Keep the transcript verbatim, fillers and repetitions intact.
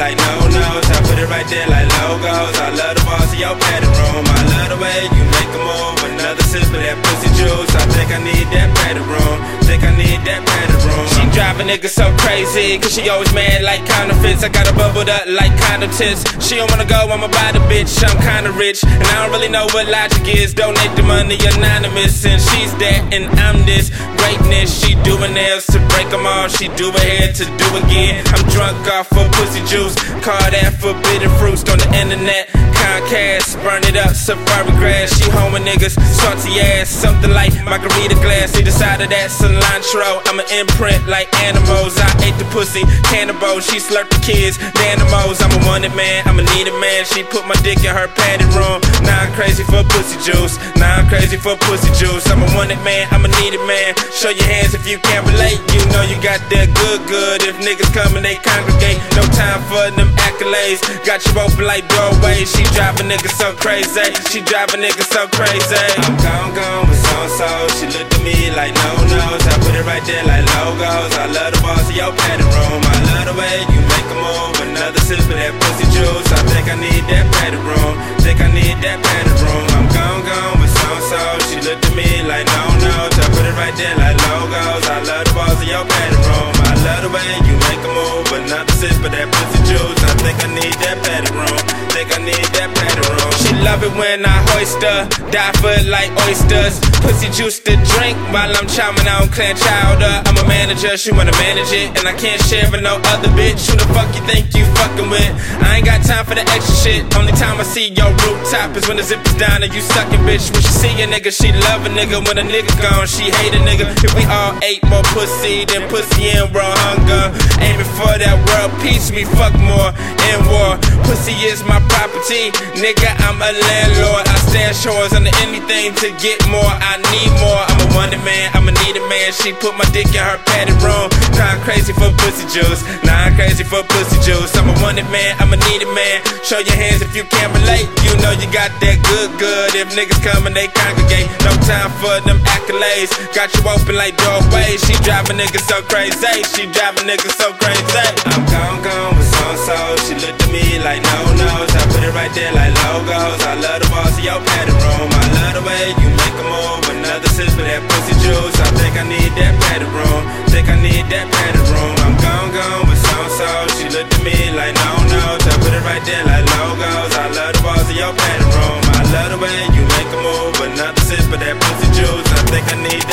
like no-nos. I put it right there like logos. I love the boss of your padded room. I love the way you make a move. Another sip of that pussy juice. I think I need that padded room. Think I need that padded room. She drive a nigga so crazy, cause she always mad like counterfeits. I got her bubbled up like condom tits. She don't wanna go, I'ma buy the bitch. I'm kinda rich, and I don't really know what logic is. Donate the money anonymous, and she's that, and I'm this. Greatness, she doing nails to break them all. She do her hair to do again. I'm drunk off of pussy juice. Call that forbidden fruits on the internet. Comcast, burn it up, safari grass. She homing niggas, salty ass. Something like margarita glass. Either side of that cilantro. I'm an imprint like animals. I ate the pussy, cannibal. She slurped the kids, the animals. I'm a wanted man, I'm a needed man. She put my dick in her padded room. Now I'm crazy for pussy juice. Now I'm crazy for pussy juice. I'm a wanted man, I'm a needed man. Show your hands if you can't relate. You know you got that good good. If niggas come and they congregate, no time for them accolades. Got you open like doorways. She drive a nigga so crazy. She drive a nigga so crazy. I'm gone gone with so-so. She looked at me like no-nos. I put it right there like logos. I love the boss of your padded room. I love the way you make a move. Another sip of that pussy juice. I think I need that padded room. Think I need that padded room. I'm gone gone with so-so. She looked at me like no-nos. I put it right there like logos. I love the boss of your padded room. I love the way you make a move. Another sip of that pussy juice. I think I need that padded room. Think I need that padded room. She love it when I hoist her. Die for it like oysters. Pussy juice to drink while I'm chowing on clan chowder. I'm a manager, she wanna manage it, and I can't share with no other bitch. Who the fuck you think you fucking with? I ain't got time for the extra shit. Only time I see your rooftop is when the zip is down and you sucking, bitch. When she see a nigga, she love a nigga. When a nigga gone, she hate a nigga. If we all ate more pussy than pussy and world hunger, aiming for that world peace, we fuck more in war. Pussy is my property, nigga, I'm a landlord. I stash shores under anything to get more. I need more. I'm a wanted man, I'm a needed man. She put my dick in her padded room. Now I'm crazy for pussy juice. Now I'm crazy for pussy juice. I'm a wanted man, I'm a needed man. Show your hands if you can't relate. You know you got that good good. If niggas come and they congregate, no time for them accolades. Got you open like doorways. She drive a nigga so crazy. She drive a nigga so crazy. I'm gone gone with so-so. She looked at me like no-nos. I put it right there like logos. I love the boss of your padded room. I love the way you make a move. Another sip of that pussy juice. I think I need that padded room. Think I need that padded room. I'm gone gone with so-so. She looked at me like no-nos. I put it right there like logos. I love the boss of your padded room. I love the way you make a move. Another sip of that pussy juice. I think I need that